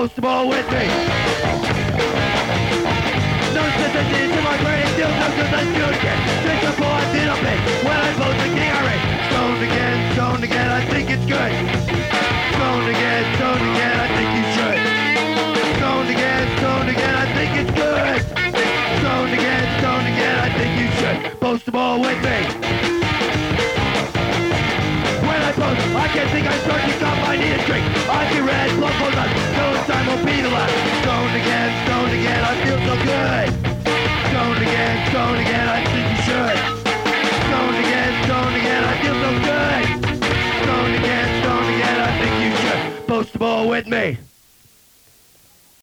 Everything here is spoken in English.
Post the ball with me. No sensitivity to my brain, still no good, let's do it again. Just before I sit up it, when I vote the king I reign. Stoned again, I think it's good. Stoned again, I think you should. Stoned again, I think it's good. Stoned again, I think you should. Post the ball with me. When I post, I can't think I'm starting to I need a drink. I get red, blood goes up, no time will be the last. Stoned again, I feel so good. Stoned again, I think you should. Stoned again, I feel so good. Stoned again, I think you should. Post the ball with me.